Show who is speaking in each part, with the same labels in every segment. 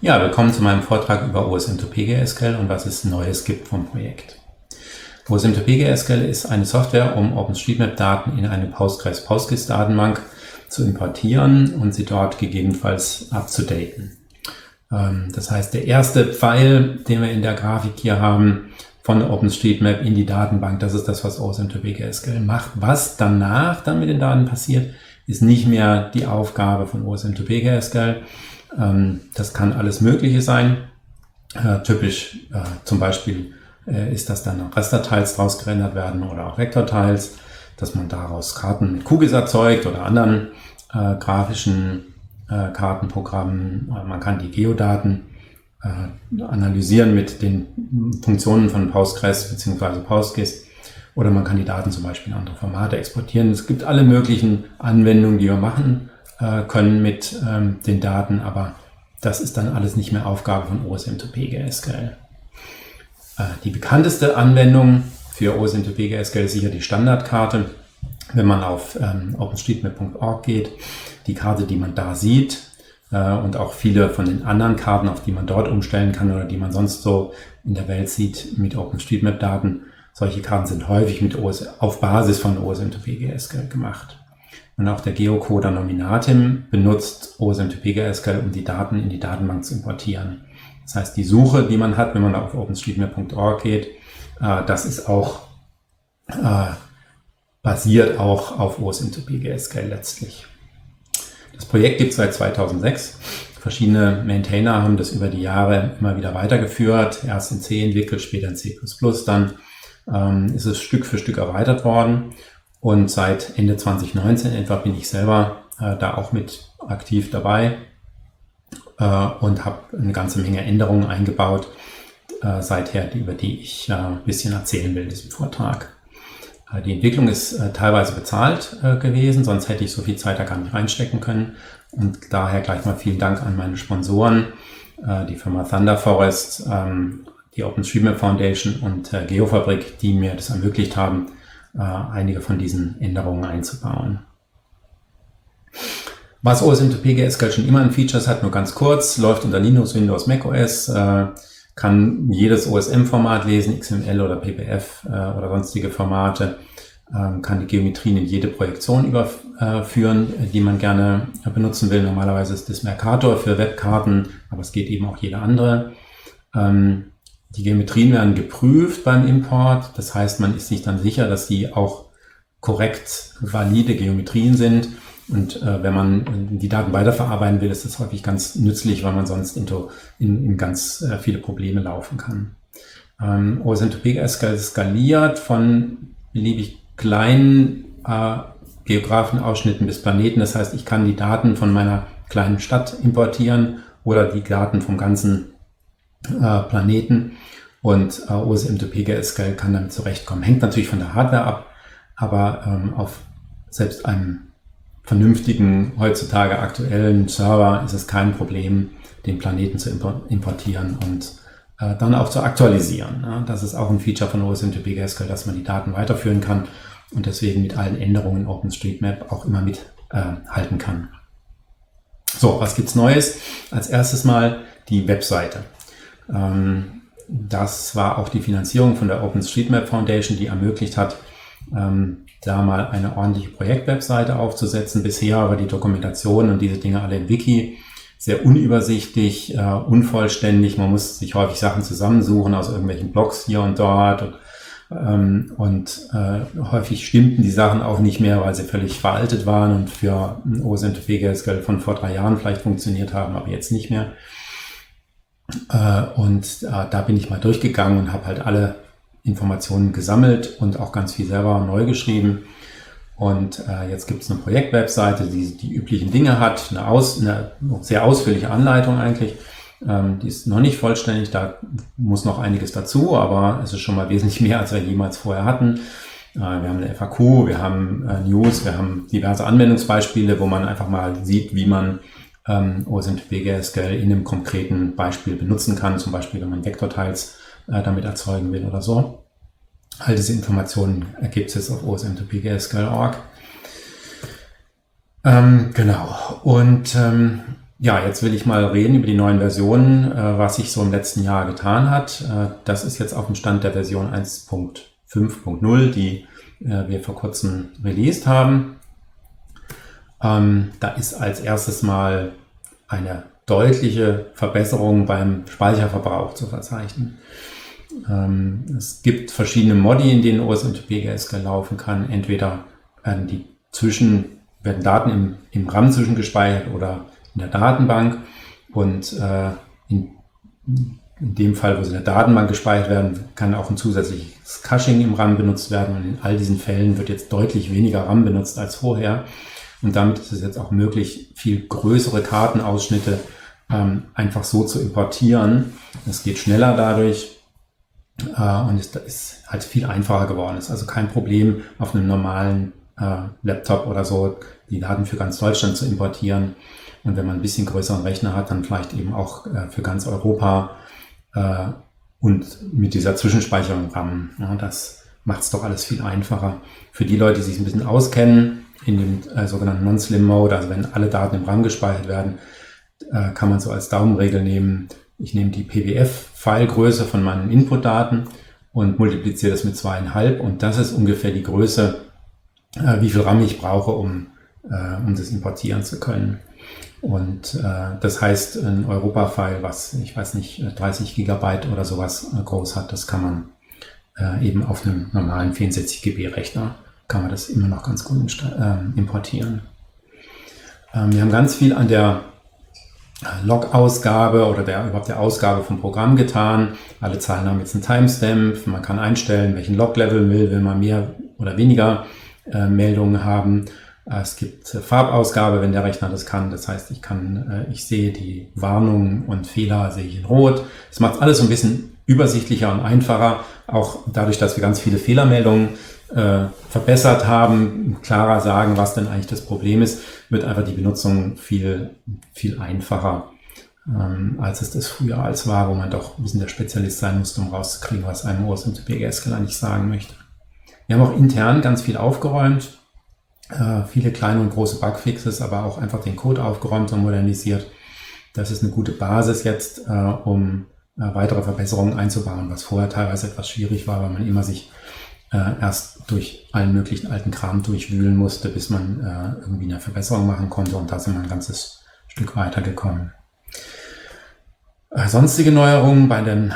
Speaker 1: Ja, willkommen zu meinem Vortrag über OSM2PGSQL und was es Neues gibt vom Projekt. OSM2PGSQL ist eine Software, um OpenStreetMap-Daten in eine PostgreSQL-Datenbank zu importieren und sie dort gegebenenfalls abzudaten. Das heißt, der erste Pfeil, den wir in der Grafik hier haben, von OpenStreetMap in die Datenbank, das ist das, was OSM2PGSQL macht. Was danach dann mit den Daten passiert, ist nicht mehr die Aufgabe von OSM2PGSQL. Das kann alles Mögliche sein. Typisch zum Beispiel ist, dass dann Raster-Tiles draus gerendert werden oder auch Vektor-Tiles, dass man daraus Karten mit QGIS erzeugt oder anderen grafischen Kartenprogrammen. Man kann die Geodaten analysieren mit den Funktionen von Postgres bzw. PostGIS oder man kann die Daten zum Beispiel in andere Formate exportieren. Es gibt alle möglichen Anwendungen, die wir machen können mit den Daten, aber das ist dann alles nicht mehr Aufgabe von OSM2PGSQL. Die bekannteste Anwendung für OSM2PGSQL ist sicher die Standardkarte. Wenn man auf openstreetmap.org geht, die Karte, die man da sieht und auch viele von den anderen Karten, auf die man dort umstellen kann oder die man sonst so in der Welt sieht mit OpenStreetMap-Daten, solche Karten sind häufig auf Basis von OSM2PGSQL gemacht. Und auch der Geocoder Nominatim benutzt OSM2PGSQL, um die Daten in die Datenbank zu importieren. Das heißt, die Suche, die man hat, wenn man auf openstreetmap.org geht, das ist auch basiert auch auf OSM2PGSQL letztlich. Das Projekt gibt es seit 2006. Verschiedene Maintainer haben das über die Jahre immer wieder weitergeführt. Erst in C entwickelt, später in C++. Dann ist es Stück für Stück erweitert worden. Und seit Ende 2019 etwa bin ich selber da auch mit aktiv dabei und habe eine ganze Menge Änderungen eingebaut seither, über die ich ein bisschen erzählen will in diesem Vortrag. Die Entwicklung ist teilweise bezahlt gewesen, sonst hätte ich so viel Zeit da gar nicht reinstecken können. Und daher gleich mal vielen Dank an meine Sponsoren, die Firma Thunder Forest, die OpenStreetMap Foundation und Geofabrik, die mir das ermöglicht haben, einige von diesen Änderungen einzubauen. Was OSM2PGSQL schon immer an Features hat, nur ganz kurz, läuft unter Linux, Windows, macOS, kann jedes OSM-Format lesen, XML oder PPF oder sonstige Formate, kann die Geometrien in jede Projektion überführen, die man gerne benutzen will. Normalerweise ist das Mercator für Webkarten, aber es geht eben auch jede andere. Die Geometrien werden geprüft beim Import. Das heißt, man ist sich dann sicher, dass die auch korrekt valide Geometrien sind. Und wenn man die Daten weiterverarbeiten will, ist das häufig ganz nützlich, weil man sonst in ganz viele Probleme laufen kann. OSM2PGSQL skaliert von beliebig kleinen Geografenausschnitten bis Planeten. Das heißt, ich kann die Daten von meiner kleinen Stadt importieren oder die Daten vom ganzen Planeten und OSM2PGSQL kann damit zurechtkommen. Hängt natürlich von der Hardware ab, aber auf selbst einem vernünftigen, heutzutage aktuellen Server ist es kein Problem, den Planeten zu importieren und dann auch zu aktualisieren. Ja, das ist auch ein Feature von OSM2PGSQL, dass man die Daten weiterführen kann und deswegen mit allen Änderungen OpenStreetMap auch immer mithalten kann. So, was gibt's Neues? Als erstes mal die Webseite. Das war auch die Finanzierung von der OpenStreetMap Foundation, die ermöglicht hat, da mal eine ordentliche Projektwebseite aufzusetzen. Bisher war die Dokumentation und diese Dinge alle im Wiki sehr unübersichtlich, unvollständig. Man muss sich häufig Sachen zusammensuchen aus irgendwelchen Blogs hier und dort und häufig stimmten die Sachen auch nicht mehr, weil sie völlig veraltet waren und für OSM2PGSQL von vor 3 Jahren vielleicht funktioniert haben, aber jetzt nicht mehr. Da bin ich mal durchgegangen und habe halt alle Informationen gesammelt und auch ganz viel selber neu geschrieben. Und jetzt gibt es eine Projektwebseite, die die üblichen Dinge hat, eine sehr ausführliche Anleitung eigentlich. Die ist noch nicht vollständig, da muss noch einiges dazu, aber es ist schon mal wesentlich mehr, als wir jemals vorher hatten. Wir haben eine FAQ, wir haben News, wir haben diverse Anwendungsbeispiele, wo man einfach mal sieht, wie man OSM2PGSQL in einem konkreten Beispiel benutzen kann, zum Beispiel wenn man Vektor-Tiles damit erzeugen will oder so. All diese Informationen gibt es auf OSM2PGSQL.org. Genau. Und Ja, jetzt will ich mal reden über die neuen Versionen, was sich so im letzten Jahr getan hat. Das ist jetzt auf dem Stand der Version 1.5.0, die wir vor kurzem released haben. Da ist als erstes mal eine deutliche Verbesserung beim Speicherverbrauch zu verzeichnen. Es gibt verschiedene Modi, in denen OSMTP-GSQL laufen kann. Entweder werden Daten im RAM zwischengespeichert oder in der Datenbank, und in dem Fall, wo sie in der Datenbank gespeichert werden, kann auch ein zusätzliches Caching im RAM benutzt werden, und in all diesen Fällen wird jetzt deutlich weniger RAM benutzt als vorher, und damit ist es jetzt auch möglich, viel größere Kartenausschnitte einfach so zu importieren. Es geht schneller dadurch und es ist halt viel einfacher geworden. Es ist also kein Problem, auf einem normalen Laptop oder so die Daten für ganz Deutschland zu importieren. Und wenn man ein bisschen größeren Rechner hat, dann vielleicht eben auch für ganz Europa und mit dieser Zwischenspeicherung RAM. Ja, das macht es doch alles viel einfacher. Für die Leute, die sich ein bisschen auskennen, in dem sogenannten Non-Slim-Mode, also wenn alle Daten im RAM gespeichert werden, kann man so als Daumenregel nehmen, ich nehme die PWF-Filegröße von meinen Inputdaten und multipliziere das mit 2,5, und das ist ungefähr die Größe, wie viel RAM ich brauche, um das importieren zu können. Und das heißt, ein Europa-File, was, ich weiß nicht, 30 Gigabyte oder sowas groß hat, das kann man eben auf einem normalen 64 GB Rechner, kann man das immer noch ganz gut importieren. Wir haben ganz viel an der Log-Ausgabe oder überhaupt der Ausgabe vom Programm getan. Alle Zeilen haben jetzt einen Timestamp. Man kann einstellen, welchen Log-Level will man mehr oder weniger Meldungen haben. Es gibt Farbausgabe, wenn der Rechner das kann. Das heißt, ich sehe die Warnungen und Fehler sehe ich in Rot. Es macht alles so ein bisschen übersichtlicher und einfacher. Auch dadurch, dass wir ganz viele Fehlermeldungen verbessert haben, klarer sagen, was denn eigentlich das Problem ist, wird einfach die Benutzung viel, viel einfacher, als es das früher als war, wo man doch ein bisschen der Spezialist sein musste, um rauszukriegen, was einem OSMTP-GSQL eigentlich sagen möchte. Wir haben auch intern ganz viel aufgeräumt, viele kleine und große Bugfixes, aber auch einfach den Code aufgeräumt und modernisiert. Das ist eine gute Basis jetzt, um weitere Verbesserungen einzubauen, was vorher teilweise etwas schwierig war, weil man immer sich erst durch allen möglichen alten Kram durchwühlen musste, bis man irgendwie eine Verbesserung machen konnte, und da sind wir ein ganzes Stück weiter gekommen. Sonstige Neuerungen bei den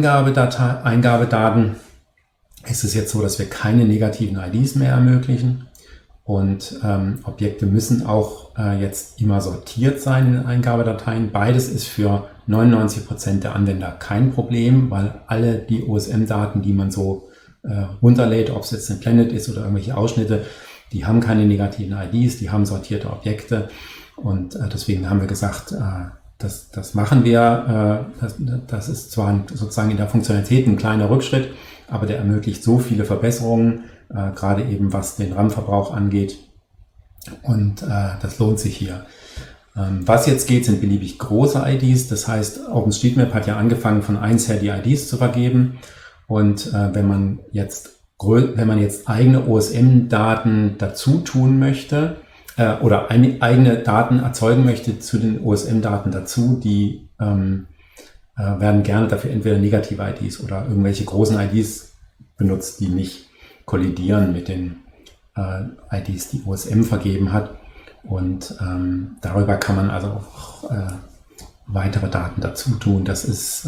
Speaker 1: Eingabedaten ist es jetzt so, dass wir keine negativen IDs mehr ermöglichen, und Objekte müssen auch jetzt immer sortiert sein in den Eingabedateien. Beides ist für 99% der Anwender kein Problem, weil alle die OSM-Daten, die man so runterlädt, ob es jetzt ein Planet ist oder irgendwelche Ausschnitte, die haben keine negativen IDs, die haben sortierte Objekte, und deswegen haben wir gesagt, das machen wir. Das ist zwar sozusagen in der Funktionalität ein kleiner Rückschritt, aber der ermöglicht so viele Verbesserungen, gerade eben was den RAM-Verbrauch angeht, und das lohnt sich hier. Was jetzt geht, sind beliebig große IDs, das heißt, OpenStreetMap hat ja angefangen, von 1 her die IDs zu vergeben. Und wenn man jetzt eigene OSM-Daten dazu tun möchte oder eigene Daten erzeugen möchte zu den OSM-Daten dazu, die werden gerne dafür entweder negative IDs oder irgendwelche großen IDs benutzt, die nicht kollidieren mit den IDs, die OSM vergeben hat. Und darüber kann man also auch weitere Daten dazu tun. Das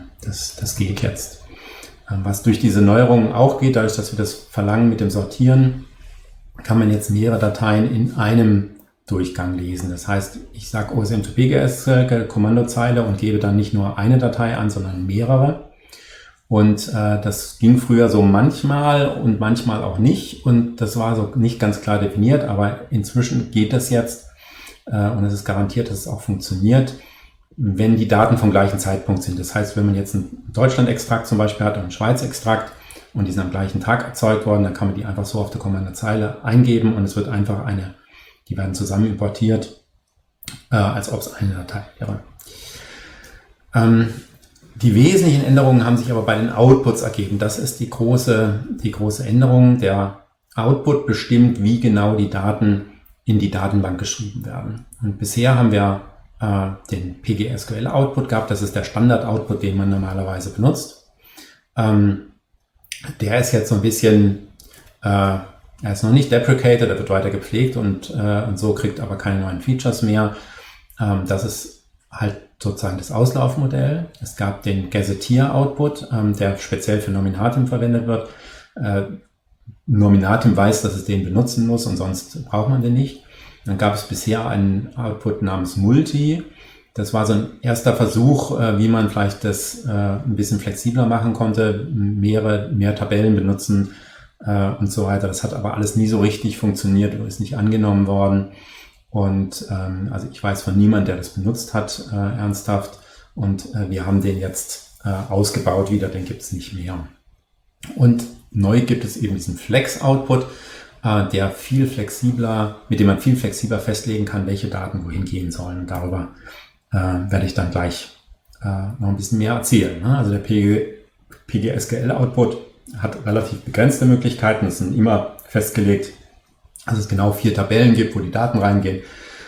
Speaker 1: geht jetzt. Was durch diese Neuerungen auch geht, dadurch, dass wir das verlangen mit dem Sortieren, kann man jetzt mehrere Dateien in einem Durchgang lesen. Das heißt, ich sage OSMTP-GSQL Kommandozeile und gebe dann nicht nur eine Datei an, sondern mehrere. Und das ging früher so manchmal und manchmal auch nicht. Und das war so nicht ganz klar definiert, aber inzwischen geht das jetzt. Und es ist garantiert, dass es auch funktioniert, wenn die Daten vom gleichen Zeitpunkt sind. Das heißt, wenn man jetzt einen Deutschland-Extrakt zum Beispiel hat und einen Schweiz-Extrakt und die sind am gleichen Tag erzeugt worden, dann kann man die einfach so auf der Kommandozeile eingeben, und es wird einfach die werden zusammen importiert, als ob es eine Datei wäre. Die wesentlichen Änderungen haben sich aber bei den Outputs ergeben. Das ist die große Änderung. Der Output bestimmt, wie genau die Daten in die Datenbank geschrieben werden. Und bisher haben wir den PGSQL-Output gehabt. Das ist der Standard-Output, den man normalerweise benutzt. Der ist jetzt so ein bisschen, er ist noch nicht deprecated, er wird weiter gepflegt und so, kriegt aber keine neuen Features mehr. Das ist halt sozusagen das Auslaufmodell. Es gab den Gazetteer-Output, der speziell für Nominatim verwendet wird. Nominatim weiß, dass es den benutzen muss und sonst braucht man den nicht. Dann gab es bisher einen Output namens Multi. Das war so ein erster Versuch, wie man vielleicht das ein bisschen flexibler machen konnte, mehr Tabellen benutzen und so weiter. Das hat aber alles nie so richtig funktioniert oder ist nicht angenommen worden. Und also ich weiß von niemandem, der das benutzt hat, ernsthaft. Und wir haben den jetzt ausgebaut wieder, den gibt es nicht mehr. Und neu gibt es eben diesen Flex-Output, der viel flexibler, mit dem man viel flexibler festlegen kann, welche Daten wohin gehen sollen. Und darüber werde ich dann gleich noch ein bisschen mehr erzählen. Ne? Also der PGSQL-Output hat relativ begrenzte Möglichkeiten. Es sind immer festgelegt, dass es genau 4 Tabellen gibt, wo die Daten reingehen.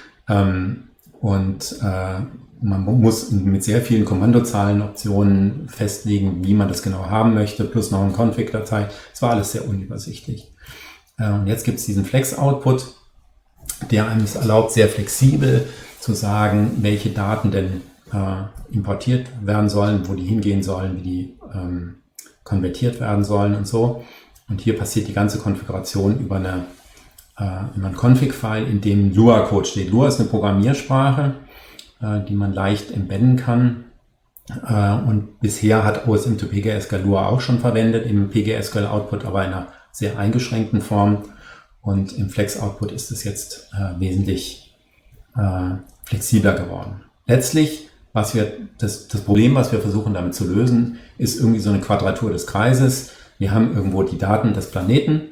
Speaker 1: Man muss mit sehr vielen Kommandozahlenoptionen festlegen, wie man das genau haben möchte, plus noch eine Config-Datei. Es war alles sehr unübersichtlich. Und jetzt gibt es diesen Flex-Output, der einem es erlaubt, sehr flexibel zu sagen, welche Daten denn importiert werden sollen, wo die hingehen sollen, wie die konvertiert werden sollen und so. Und hier passiert die ganze Konfiguration über ein Config-File, in dem Lua-Code steht. Lua ist eine Programmiersprache, die man leicht embedden kann. Und bisher hat OSM2PGSQL Lua auch schon verwendet im PGSQL-Output, aber in einer sehr eingeschränkten Form. Und im Flex-Output ist es jetzt wesentlich flexibler geworden. Letztlich, das Problem, was wir versuchen damit zu lösen, ist irgendwie so eine Quadratur des Kreises. Wir haben irgendwo die Daten des Planeten,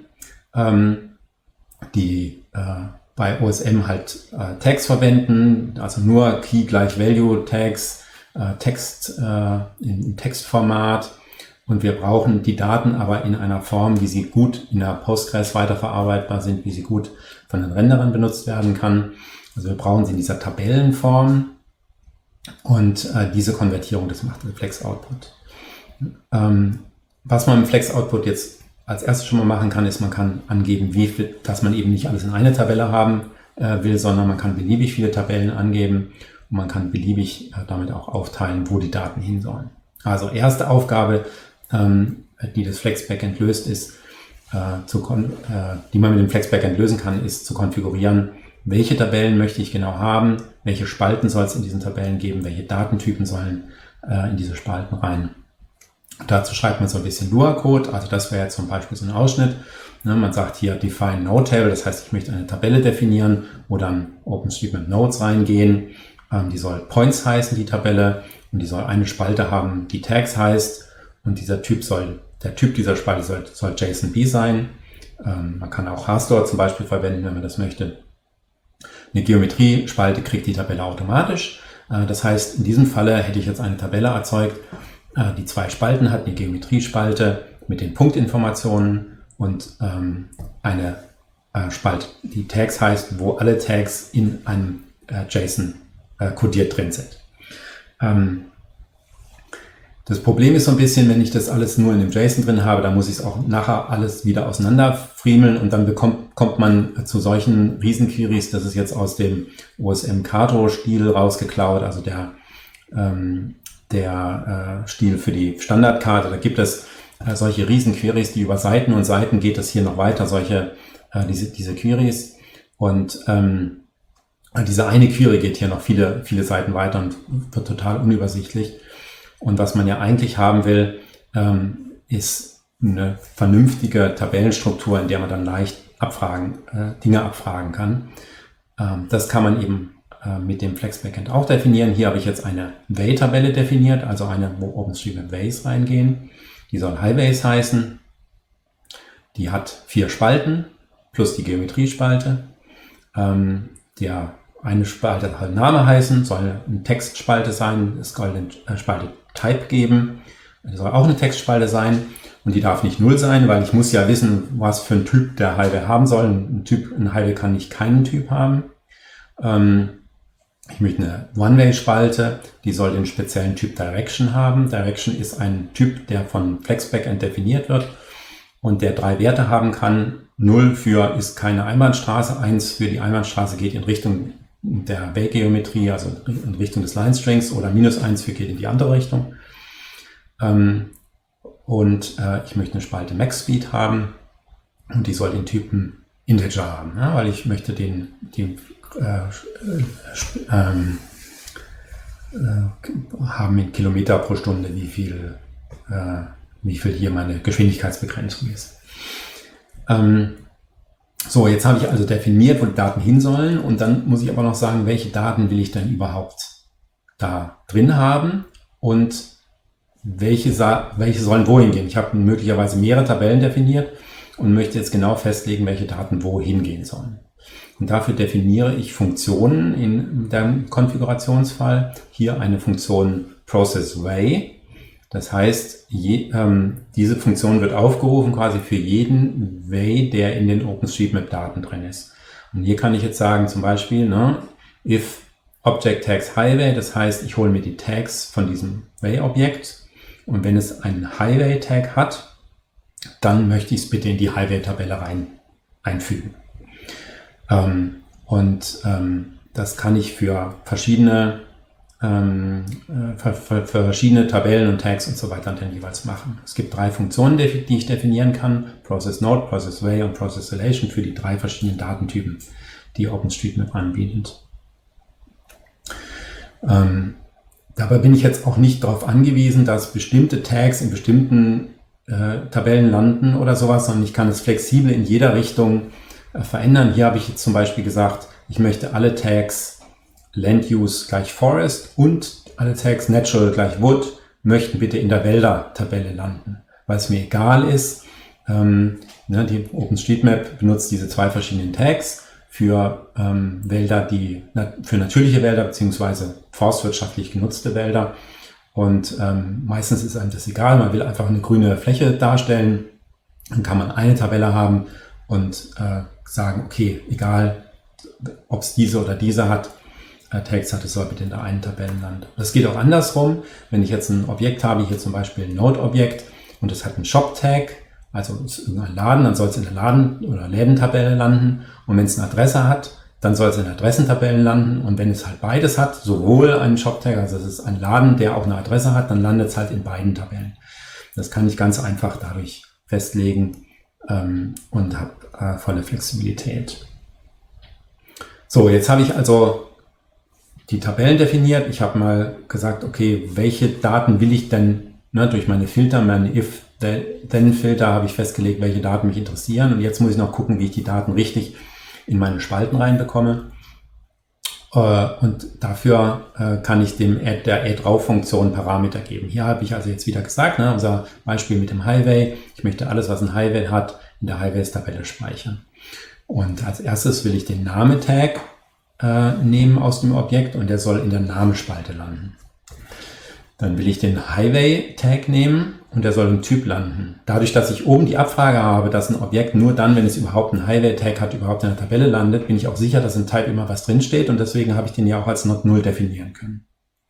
Speaker 1: die bei OSM halt Tags verwenden, also nur Key gleich Value Tags, Text im Textformat. Und wir brauchen die Daten aber in einer Form, wie sie gut in der Postgres weiterverarbeitbar sind, wie sie gut von den Renderern benutzt werden kann. Also wir brauchen sie in dieser Tabellenform und diese Konvertierung, das macht der Flex-Output. Was man im Flex-Output jetzt als erstes schon mal machen kann, ist, man kann angeben, dass man eben nicht alles in eine Tabelle haben will, sondern man kann beliebig viele Tabellen angeben und man kann beliebig damit auch aufteilen, wo die Daten hin sollen. Also erste Aufgabe, die das Flex-Backend löst, ist, die man mit dem Flex-Backend lösen kann, ist zu konfigurieren, welche Tabellen möchte ich genau haben, welche Spalten soll es in diesen Tabellen geben, welche Datentypen sollen in diese Spalten rein. Dazu schreibt man so ein bisschen Lua-Code, also das wäre jetzt zum Beispiel so ein Ausschnitt. Ne, man sagt hier define node table, das heißt, ich möchte eine Tabelle definieren, wo dann OpenStreetMap Nodes reingehen. Die soll Points heißen, die Tabelle, und die soll eine Spalte haben, die Tags heißt, und der Typ dieser Spalte soll JSONB sein. Man kann auch Harstor zum Beispiel verwenden, wenn man das möchte. Eine Geometrie-Spalte kriegt die Tabelle automatisch. Das heißt, in diesem Falle hätte ich jetzt eine Tabelle erzeugt, die 2 Spalten hat, eine Geometriespalte mit den Punktinformationen und eine Spalte, die Tags heißt, wo alle Tags in einem JSON kodiert drin sind. Das Problem ist so ein bisschen, wenn ich das alles nur in dem JSON drin habe, dann muss ich es auch nachher alles wieder auseinanderfriemeln und dann kommt man zu solchen Riesenqueries. Das ist jetzt aus dem OSM-Kato-Stil rausgeklaut, also der Stil für die Standardkarte. Da gibt es solche Riesenqueries, die über Seiten und Seiten geht es hier noch weiter, diese Queries. Und diese eine Query geht hier noch viele, viele Seiten weiter und wird total unübersichtlich. Und was man ja eigentlich haben will, ist eine vernünftige Tabellenstruktur, in der man dann leicht Dinge abfragen kann. Das kann man eben mit dem Flex-Backend auch definieren. Hier habe ich jetzt eine Way-Tabelle definiert, also eine, wo OpenStreetMap Ways reingehen. Die soll Highways heißen. Die hat 4 Spalten plus die Geometriespalte. Eine Spalte soll Name heißen, soll eine Textspalte sein, es soll eine Spalte Type geben, das soll auch eine Textspalte sein und die darf nicht 0 sein, weil ich muss ja wissen, was für ein Typ der Highway haben soll. Ein Highway kann nicht keinen Typ haben. Ich möchte eine One-Way-Spalte, die soll den speziellen Typ Direction haben. Direction ist ein Typ, der von FlexBackend definiert wird und der 3 Werte haben kann. 0 für ist keine Einbahnstraße, 1 für die Einbahnstraße geht in Richtung der Way-Geometrie, also in Richtung des Line-Strings, oder -1 für geht in die andere Richtung. Ich möchte eine Spalte MaxSpeed haben und die soll den Typen Integer haben, ja, weil ich möchte haben in Kilometer pro Stunde, wie viel hier meine Geschwindigkeitsbegrenzung ist. So, jetzt habe ich also definiert, wo die Daten hin sollen, und dann muss ich aber noch sagen, welche Daten will ich denn überhaupt da drin haben und welche sollen wohin gehen. Ich habe möglicherweise mehrere Tabellen definiert und möchte jetzt genau festlegen, welche Daten wohin gehen sollen. Und dafür definiere ich Funktionen in dem Konfigurationsfall. Hier eine Funktion ProcessWay. Das heißt, diese Funktion wird aufgerufen quasi für jeden Way, der in den OpenStreetMap-Daten drin ist. Und hier kann ich jetzt sagen, zum Beispiel, if Object Tags Highway, das heißt, ich hole mir die Tags von diesem Way-Objekt, und wenn es einen Highway-Tag hat, dann möchte ich es bitte in die Highway-Tabelle einfügen. Das kann ich für verschiedene Tabellen und Tags und so weiter dann jeweils machen. Es gibt 3 Funktionen, die ich definieren kann: ProcessNode, ProcessWay und ProcessRelation für die 3 verschiedenen Datentypen, die OpenStreetMap anbietet. Dabei bin ich jetzt auch nicht darauf angewiesen, dass bestimmte Tags in bestimmten Tabellen landen oder sowas, sondern ich kann es flexibel in jeder Richtung verändern. Hier habe ich jetzt zum Beispiel gesagt, ich möchte alle Tags Land Use gleich Forest und alle Tags Natural gleich Wood möchten bitte in der Wälder-Tabelle landen, weil es mir egal ist. Die OpenStreetMap benutzt diese 2 verschiedenen Tags für Wälder, für natürliche Wälder bzw. forstwirtschaftlich genutzte Wälder. Und meistens ist einem das egal, man will einfach eine grüne Fläche darstellen. Dann kann man eine Tabelle haben und sagen, okay, egal, ob es diese oder diese Tags hat, es soll bitte in der einen Tabelle landen. Das geht auch andersrum. Wenn ich jetzt ein Objekt habe, hier zum Beispiel ein Node-Objekt, und es hat einen Shop-Tag, also ist irgendein Laden, dann soll es in der Laden- oder Lädentabelle landen. Und wenn es eine Adresse hat, dann soll es in der Adressentabelle landen. Und wenn es halt beides hat, sowohl einen Shop-Tag, also es ist ein Laden, der auch eine Adresse hat, dann landet es halt in beiden Tabellen. Das kann ich ganz einfach dadurch festlegen und habe volle Flexibilität. So, jetzt habe ich also die Tabellen definiert. Ich habe mal gesagt, okay, welche Daten will ich denn, durch meine Filter, meine If-Then-Filter habe ich festgelegt, welche Daten mich interessieren. Und jetzt muss ich noch gucken, wie ich die Daten richtig in meine Spalten reinbekomme. Und dafür kann ich der Add-Drauf-Funktion Parameter geben. Hier habe ich also jetzt wieder gesagt, unser Beispiel mit dem Highway. Ich möchte alles, was ein Highway hat, in der Highways-Tabelle speichern. Und als erstes will ich den Name-Tag nehmen aus dem Objekt, und der soll in der Namenspalte landen. Dann will ich den Highway-Tag nehmen und der soll im Typ landen. Dadurch, dass ich oben die Abfrage habe, dass ein Objekt nur dann, wenn es überhaupt einen Highway-Tag hat, überhaupt in der Tabelle landet, bin ich auch sicher, dass in Type immer was drinsteht, und deswegen habe ich den ja auch als Not 0 definieren können.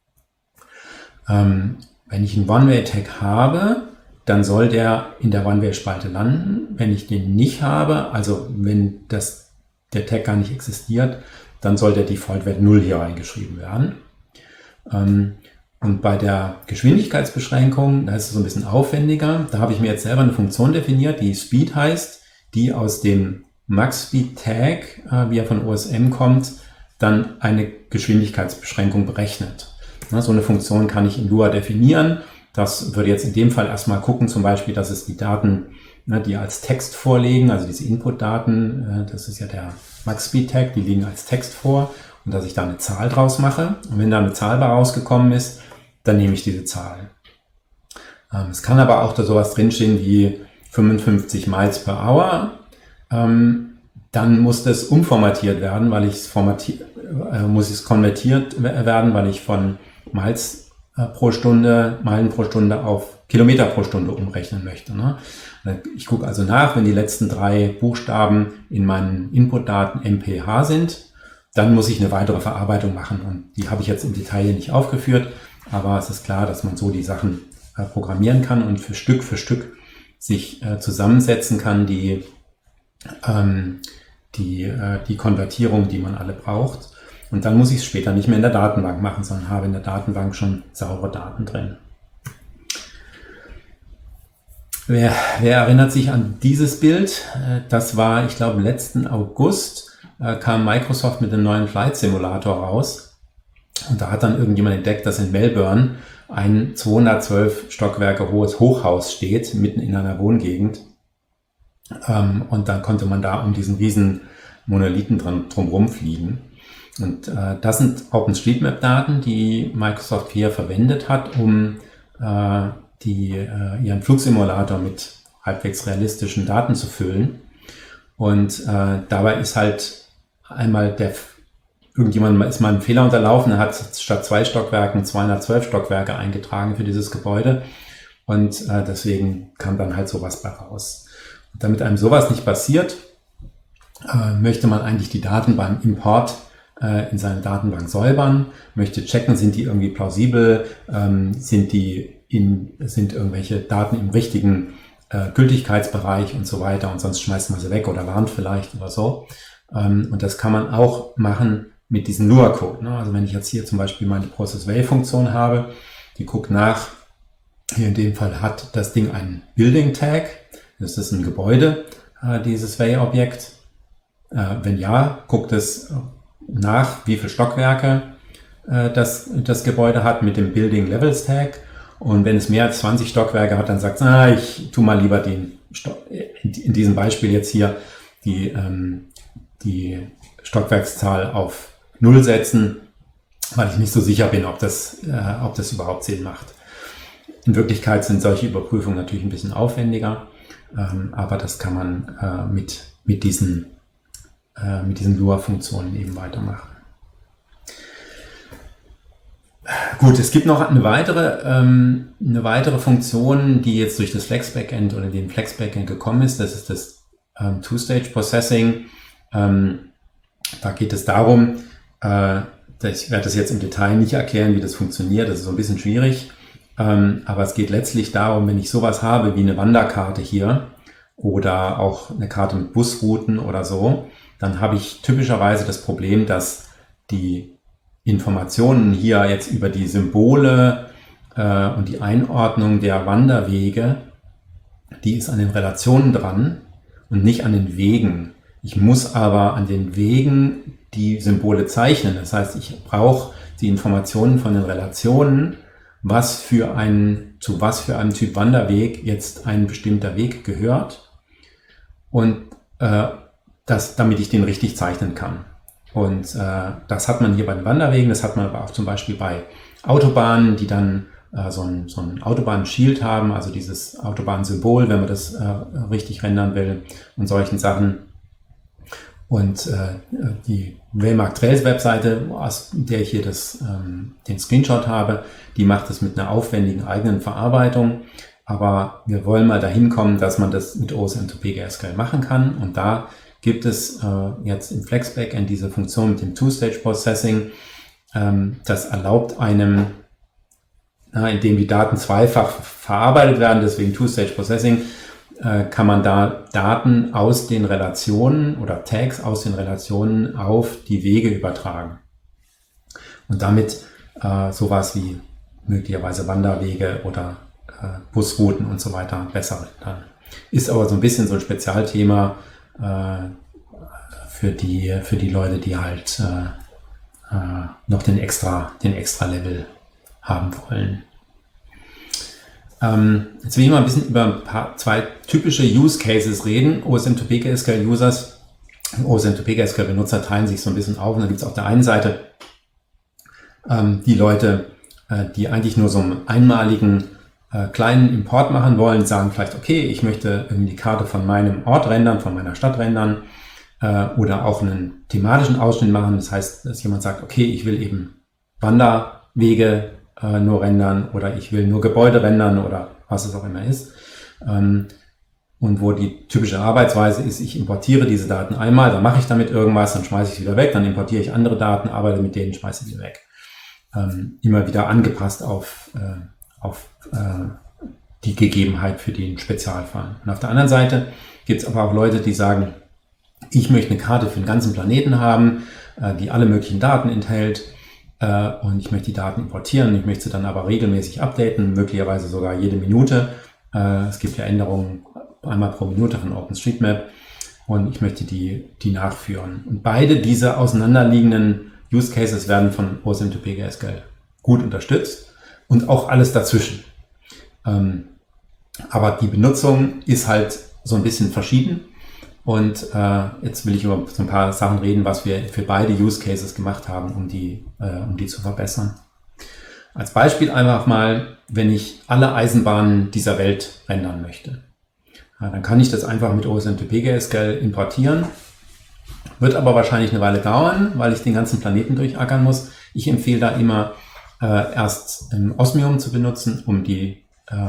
Speaker 1: Wenn ich einen One-Way-Tag habe, dann soll der in der One-Way-Spalte landen. Wenn ich den nicht habe, also wenn der Tag gar nicht existiert, dann soll der Default-Wert 0 hier reingeschrieben werden. Und bei der Geschwindigkeitsbeschränkung, da ist es so ein bisschen aufwendiger. Da habe ich mir jetzt selber eine Funktion definiert, die Speed heißt, die aus dem MaxSpeed-Tag, wie er von OSM kommt, dann eine Geschwindigkeitsbeschränkung berechnet. So eine Funktion kann ich in Lua definieren. Das würde jetzt in dem Fall erstmal gucken, zum Beispiel, dass es die Daten, die als Text vorliegen, also diese Input-Daten, das ist ja der MaxSpeed-Tag, die liegen als Text vor, und dass ich da eine Zahl draus mache. Und wenn da eine Zahl bei rausgekommen ist, dann nehme ich diese Zahl. Es kann aber auch da sowas drinstehen wie 55 Miles per Hour. Dann muss das umformatiert werden, weil muss es konvertiert werden, weil ich von Miles pro Stunde, Meilen pro Stunde auf Kilometer pro Stunde umrechnen möchte. Ich gucke also nach, wenn die letzten 3 Buchstaben in meinen Inputdaten MPH sind, dann muss ich eine weitere Verarbeitung machen. Und die habe ich jetzt im Detail hier nicht aufgeführt, aber es ist klar, dass man so die Sachen programmieren kann und für Stück sich zusammensetzen kann, die Konvertierung, die man alle braucht. Und dann muss ich es später nicht mehr in der Datenbank machen, sondern habe in der Datenbank schon saubere Daten drin. Wer erinnert sich an dieses Bild? Das war, ich glaube, letzten August kam Microsoft mit dem neuen Flight Simulator raus. Und da hat dann irgendjemand entdeckt, dass in Melbourne ein 212 Stockwerke hohes Hochhaus steht, mitten in einer Wohngegend. Und dann konnte man da um diesen riesen Monolithen drumherum fliegen. Und das sind OpenStreetMap-Daten, die Microsoft hier verwendet hat, um ihren Flugsimulator mit halbwegs realistischen Daten zu füllen. Und dabei ist halt einmal irgendjemand ist mal ein Fehler unterlaufen, er hat statt 2 Stockwerken 212 Stockwerke eingetragen für dieses Gebäude. Und deswegen kam dann halt sowas bei raus. Und damit einem sowas nicht passiert, möchte man eigentlich die Daten beim Import in seine Datenbank säubern, möchte checken, sind die irgendwie plausibel, sind irgendwelche Daten im richtigen Gültigkeitsbereich und so weiter, und sonst schmeißt man sie weg oder warnt vielleicht oder so. Und das kann man auch machen mit diesem Lua-Code. Ne? Also wenn ich jetzt hier zum Beispiel meine Process-Way-Funktion habe, die guckt nach, hier in dem Fall hat das Ding einen Building-Tag, das ist ein Gebäude, dieses Way-Objekt. Wenn ja, guckt es nach, wie viele Stockwerke das Gebäude hat mit dem Building Levels Tag. Und wenn es mehr als 20 Stockwerke hat, dann sagt es, ich tu mal lieber in diesem Beispiel jetzt hier die Stockwerkszahl auf 0 setzen, weil ich nicht so sicher bin, ob das überhaupt Sinn macht. In Wirklichkeit sind solche Überprüfungen natürlich ein bisschen aufwendiger, aber das kann man mit diesen Lua-Funktionen eben weitermachen. Gut, es gibt noch eine weitere Funktion, die jetzt durch das Flex-Backend oder den Flex-Backend gekommen ist. Das ist das Two-Stage-Processing. Da geht es darum, ich werde das jetzt im Detail nicht erklären, wie das funktioniert. Das ist so ein bisschen schwierig. Aber es geht letztlich darum, wenn ich sowas habe wie eine Wanderkarte hier oder auch eine Karte mit Busrouten oder so, dann habe ich typischerweise das Problem, dass die Informationen hier jetzt über die Symbole und die Einordnung der Wanderwege, die ist an den Relationen dran und nicht an den Wegen. Ich muss aber an den Wegen die Symbole zeichnen. Das heißt, ich brauche die Informationen von den Relationen, zu was für einem Typ Wanderweg jetzt ein bestimmter Weg gehört, und damit ich den richtig zeichnen kann. Und das hat man hier bei den Wanderwegen, das hat man aber auch zum Beispiel bei Autobahnen, die dann so ein Autobahn-Shield haben, also dieses Autobahnsymbol, wenn man das richtig rendern will, und solchen Sachen. Und die Waymark Trails Webseite, aus der ich hier den Screenshot habe, die macht das mit einer aufwendigen eigenen Verarbeitung. Aber wir wollen mal dahin kommen, dass man das mit OSM2PGSQL machen kann. Und da gibt es jetzt im Flex-Backend diese Funktion mit dem Two-Stage-Processing. Das erlaubt einem, indem die Daten zweifach verarbeitet werden, deswegen Two-Stage-Processing, kann man da Daten aus den Relationen oder Tags aus den Relationen auf die Wege übertragen. Und damit sowas wie möglicherweise Wanderwege oder Busrouten und so weiter besser. Ist aber so ein bisschen so ein Spezialthema für die Leute, die halt noch den extra Level haben wollen. Jetzt will ich mal ein bisschen über zwei typische Use Cases reden. OSM2PGSQL Users und OSM2PGSQL Benutzer teilen sich so ein bisschen auf. Und da gibt es auf der einen Seite die Leute, die eigentlich nur so einen einmaligen kleinen Import machen wollen, sagen vielleicht, okay, ich möchte irgendwie die Karte von meinem Ort rendern, von meiner Stadt rendern, oder auch einen thematischen Ausschnitt machen. Das heißt, dass jemand sagt, okay, ich will eben Wanderwege nur rendern oder ich will nur Gebäude rendern oder was es auch immer ist. und wo die typische Arbeitsweise ist, ich importiere diese Daten einmal, dann mache ich damit irgendwas, dann schmeiße ich sie wieder weg, dann importiere ich andere Daten, arbeite mit denen, schmeiße sie wieder weg. Immer wieder angepasst auf die Gegebenheit für den Spezialfall. Und auf der anderen Seite gibt es aber auch Leute, die sagen, ich möchte eine Karte für den ganzen Planeten haben, die alle möglichen Daten enthält, und ich möchte die Daten importieren. Ich möchte sie dann aber regelmäßig updaten, möglicherweise sogar jede Minute. Es gibt ja Änderungen einmal pro Minute von OpenStreetMap und ich möchte die nachführen. Und beide diese auseinanderliegenden Use Cases werden von OSM2PGSQL gut unterstützt und auch alles dazwischen. Aber die Benutzung ist halt so ein bisschen verschieden. Und jetzt will ich über so ein paar Sachen reden, was wir für beide Use Cases gemacht haben, um die zu verbessern. Als Beispiel einfach mal, wenn ich alle Eisenbahnen dieser Welt rendern möchte. Dann kann ich das einfach mit OSM2PGSQL importieren. Wird aber wahrscheinlich eine Weile dauern, weil ich den ganzen Planeten durchackern muss. Ich empfehle da immer erst Osmium zu benutzen, um die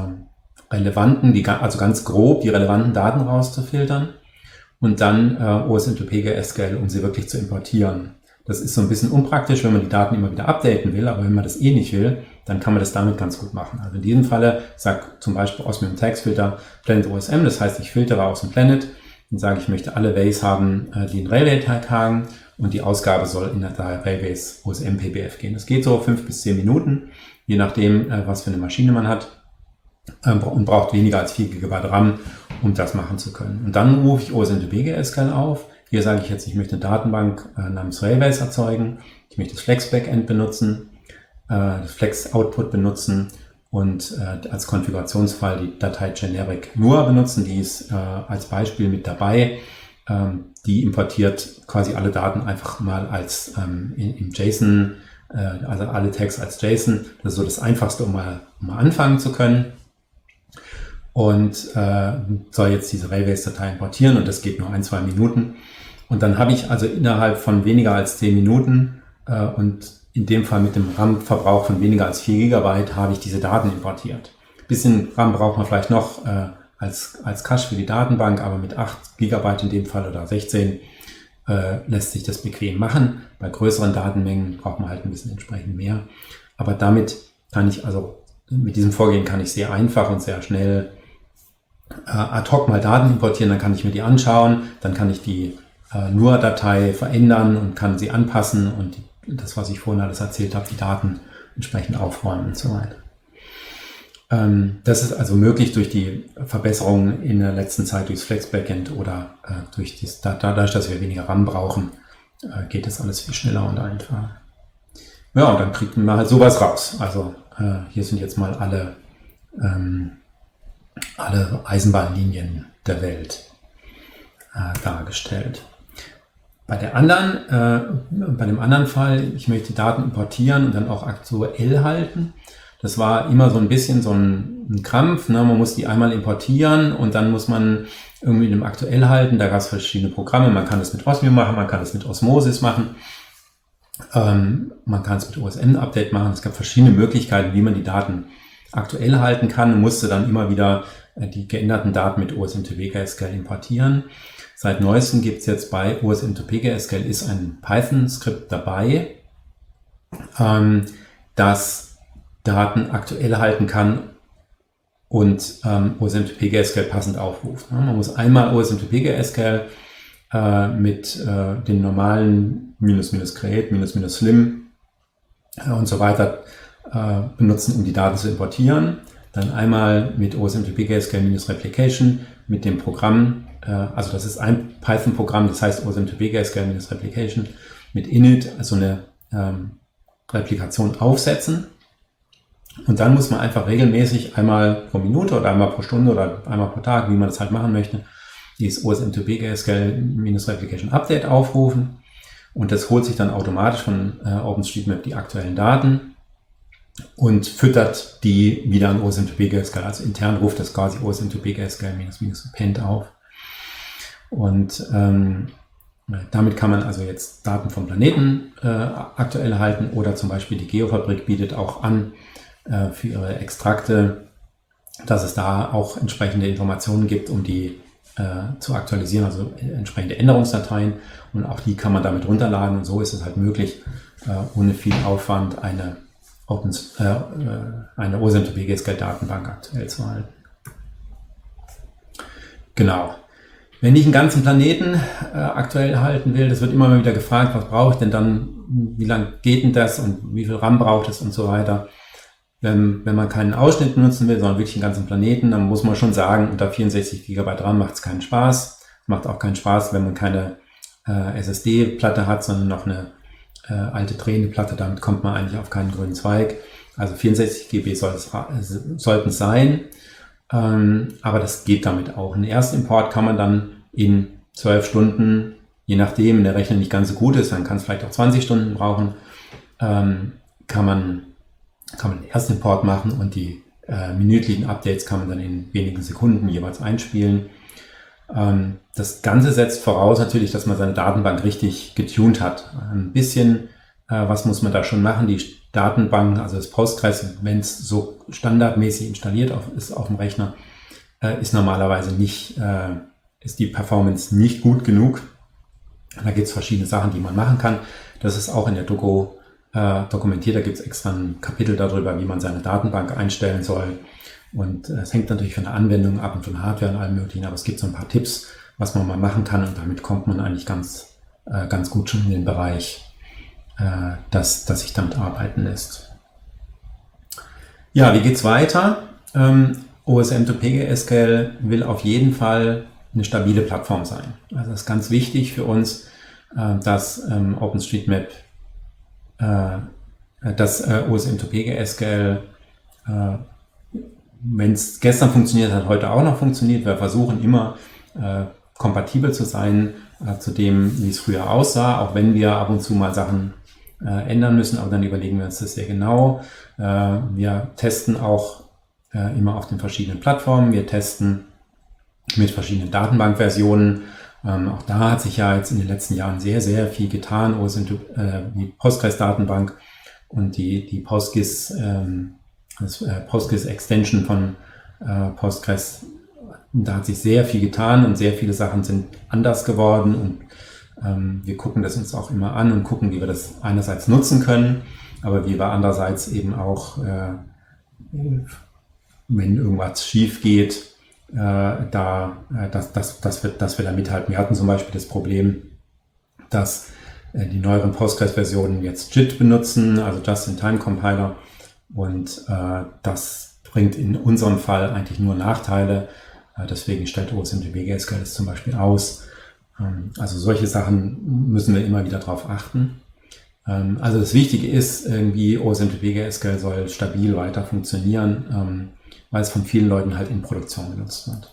Speaker 1: also ganz grob die relevanten Daten rauszufiltern. Und dann OSM2PGSQL, um sie wirklich zu importieren. Das ist so ein bisschen unpraktisch, wenn man die Daten immer wieder updaten will, aber wenn man das nicht will, dann kann man das damit ganz gut machen. Also in diesem Falle sagt zum Beispiel Osmium Tags Filter Planet OSM, das heißt, ich filtere aus dem Planet und sage, ich möchte alle Ways haben, die einen Railway-Tag haben und die Ausgabe soll in der Railways OSM PBF gehen. Das geht so 5 bis 10 Minuten, je nachdem, was für eine Maschine man hat, und braucht weniger als 4 GB RAM, um das machen zu können. Und dann rufe ich OSM2PGSQL auf. Hier sage ich jetzt, ich möchte eine Datenbank namens Railways erzeugen. Ich möchte das Flex-Backend benutzen, das Flex-Output benutzen und als Konfigurationsfall die Datei generic nur benutzen. Die ist als Beispiel mit dabei. Die importiert quasi alle Daten einfach mal als im JSON, also alle Tags als JSON. Das ist so das Einfachste, um mal anfangen zu können. Und soll jetzt diese Railways-Datei importieren und das geht nur 1-2 Minuten. Und dann habe ich also innerhalb von weniger als 10 Minuten und in dem Fall mit dem RAM-Verbrauch von weniger als 4 GB habe ich diese Daten importiert. Ein bisschen RAM braucht man vielleicht noch als Cache für die Datenbank, aber mit 8 GB in dem Fall oder 16 lässt sich das bequem machen. Bei größeren Datenmengen braucht man halt ein bisschen entsprechend mehr. Aber damit kann ich mit diesem Vorgehen kann ich sehr einfach und sehr schnell ad hoc mal Daten importieren, dann kann ich mir die anschauen, dann kann ich die NUR-Datei verändern und kann sie anpassen und das, was ich vorhin alles erzählt habe, die Daten entsprechend aufräumen und so weiter. Das ist also möglich durch die Verbesserungen in der letzten Zeit durchs Flex-Backend oder dadurch, dass wir weniger RAM brauchen, geht das alles viel schneller und einfacher. Ja, und dann kriegt man halt sowas raus. Also hier sind jetzt mal alle Eisenbahnlinien der Welt dargestellt. Bei dem anderen Fall, ich möchte Daten importieren und dann auch aktuell halten. Das war immer so ein bisschen so ein Krampf. Ne? Man muss die einmal importieren und dann muss man irgendwie in dem aktuell halten. Da gab es verschiedene Programme. Man kann das mit Osmium machen, man kann das mit Osmosis machen. Man kann es mit OSM-Update machen. Es gab verschiedene Möglichkeiten, wie man die Daten aktuell halten kann und musste dann immer wieder die geänderten Daten mit OSM2PGSQL importieren. Seit neuestem gibt es jetzt bei OSM2PGSQL ist ein Python-Skript dabei, das Daten aktuell halten kann und OSM2PGSQL passend aufruft. Man muss einmal OSM2PGSQL mit den normalen --create, --slim und so weiter benutzen, um die Daten zu importieren. Dann einmal mit OSM2PGSQL-replication mit dem Programm, also das ist ein Python-Programm, das heißt OSM2PGSQL-replication mit init, also eine Replikation aufsetzen. Und dann muss man einfach regelmäßig einmal pro Minute oder einmal pro Stunde oder einmal pro Tag, wie man das halt machen möchte, dieses OSM2PGSQL-replication Update aufrufen. Und das holt sich dann automatisch von OpenStreetMap die aktuellen Daten und füttert die wieder an OSM2PGSQL. Also intern ruft das quasi OSM2PGSQL-append auf. Und damit kann man also jetzt Daten vom Planeten aktuell halten oder zum Beispiel die Geofabrik bietet auch an, für ihre Extrakte dass es da auch entsprechende Informationen gibt, um die zu aktualisieren, also entsprechende Änderungsdateien, und auch die kann man damit runterladen, und so ist es halt möglich, ohne viel Aufwand eine OSM-to-PGSQL-Datenbank aktuell zu halten. Genau. Wenn ich einen ganzen Planeten aktuell halten will, das wird immer mal wieder gefragt, was brauche ich denn dann, wie lange geht denn das und wie viel RAM braucht es und so weiter. Wenn man keinen Ausschnitt benutzen will, sondern wirklich einen ganzen Planeten, dann muss man schon sagen, unter 64 GB RAM macht es keinen Spaß. Macht auch keinen Spaß, wenn man keine SSD-Platte hat, sondern noch eine alte drehende Platte. Damit kommt man eigentlich auf keinen grünen Zweig. Also 64 GB sollten es sein, aber das geht damit auch. Einen Erstimport kann man dann in 12 Stunden, je nachdem, wenn der Rechner nicht ganz so gut ist, dann kann es vielleicht auch 20 Stunden brauchen, kann man einen Erstimport machen, und die minütlichen Updates kann man dann in wenigen Sekunden jeweils einspielen. Das Ganze setzt voraus natürlich, dass man seine Datenbank richtig getuned hat. Ein bisschen, was muss man da schon machen? Die Datenbank, also das Postgres, wenn es so standardmäßig installiert ist auf dem Rechner, ist normalerweise ist die Performance nicht gut genug. Da gibt es verschiedene Sachen, die man machen kann. Das ist auch in der Doku dokumentiert. Da gibt es extra ein Kapitel darüber, wie man seine Datenbank einstellen soll. Und es hängt natürlich von der Anwendung ab und von Hardware und allem Möglichen, aber es gibt so ein paar Tipps, was man mal machen kann, und damit kommt man eigentlich ganz gut schon in den Bereich, dass sich damit arbeiten lässt. Ja, wie geht's weiter? OSM-to-PGSQL will auf jeden Fall eine stabile Plattform sein. Also es ist ganz wichtig für uns, dass OpenStreetMap, dass OSM-to-PGSQL, wenn es gestern funktioniert hat, heute auch noch funktioniert. Wir versuchen immer kompatibel zu sein zu dem, wie es früher aussah, auch wenn wir ab und zu mal Sachen ändern müssen, aber dann überlegen wir uns das sehr genau. Wir testen auch immer auf den verschiedenen Plattformen. Wir testen mit verschiedenen Datenbankversionen. Auch da hat sich ja jetzt in den letzten Jahren sehr, sehr viel getan. Die Postgres-Datenbank und die Postgres, das Postgres-Extension von Postgres, da hat sich sehr viel getan und sehr viele Sachen sind anders geworden, und wir gucken das uns auch immer an und gucken, wie wir das einerseits nutzen können, aber wie wir andererseits eben auch, wenn irgendwas schief geht, dass wir da mithalten. Wir hatten zum Beispiel das Problem, dass die neueren Postgres-Versionen jetzt JIT benutzen, also Just-in-Time-Compiler, und das bringt in unserem Fall eigentlich nur Nachteile. Deswegen stellt OSM-to-PGSQL das zum Beispiel aus. Also solche Sachen müssen wir immer wieder drauf achten. Also das Wichtige ist irgendwie, OSM-to-PGSQL soll stabil weiter funktionieren, weil es von vielen Leuten halt in Produktion genutzt wird.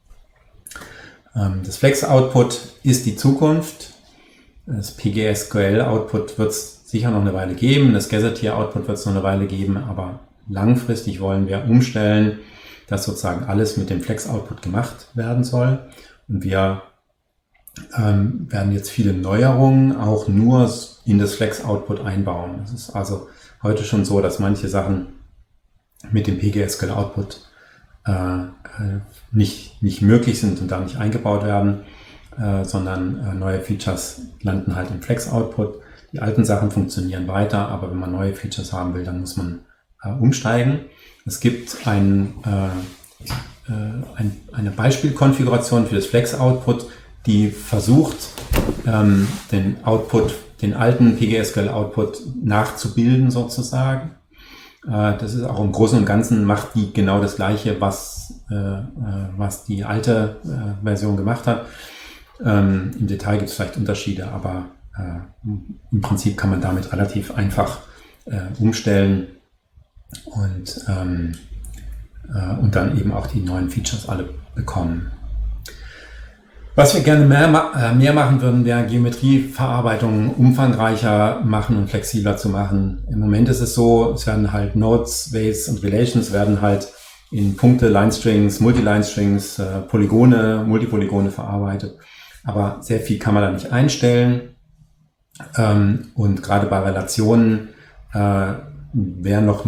Speaker 1: Das Flex-Output ist die Zukunft. Das PGSQL-Output wird es sicher noch eine Weile geben. Das Gazetteer-Output wird es noch eine Weile geben, aber langfristig wollen wir umstellen, dass sozusagen alles mit dem Flex-Output gemacht werden soll. Und wir werden jetzt viele Neuerungen auch nur in das Flex-Output einbauen. Es ist also heute schon so, dass manche Sachen mit dem PGSQL-Output nicht möglich sind und da nicht eingebaut werden, sondern neue Features landen halt im Flex-Output. Die alten Sachen funktionieren weiter, aber wenn man neue Features haben will, dann muss man umsteigen. Es gibt eine Beispielkonfiguration für das Flex-Output, die versucht, den alten PGSQL-Output nachzubilden sozusagen. Das ist auch im Großen und Ganzen macht die genau das Gleiche, was die alte Version gemacht hat. Im Detail gibt es vielleicht Unterschiede, aber im Prinzip kann man damit relativ einfach umstellen und dann eben auch die neuen Features alle bekommen. Was wir gerne mehr machen würden, wäre Geometrieverarbeitung umfangreicher machen und flexibler zu machen. Im Moment ist es so, es werden halt Nodes, Ways und Relations werden halt in Punkte, Line-Strings, Multi-Line-Strings, Polygone, Multipolygone verarbeitet. Aber sehr viel kann man da nicht einstellen. Und gerade bei Relationen wären noch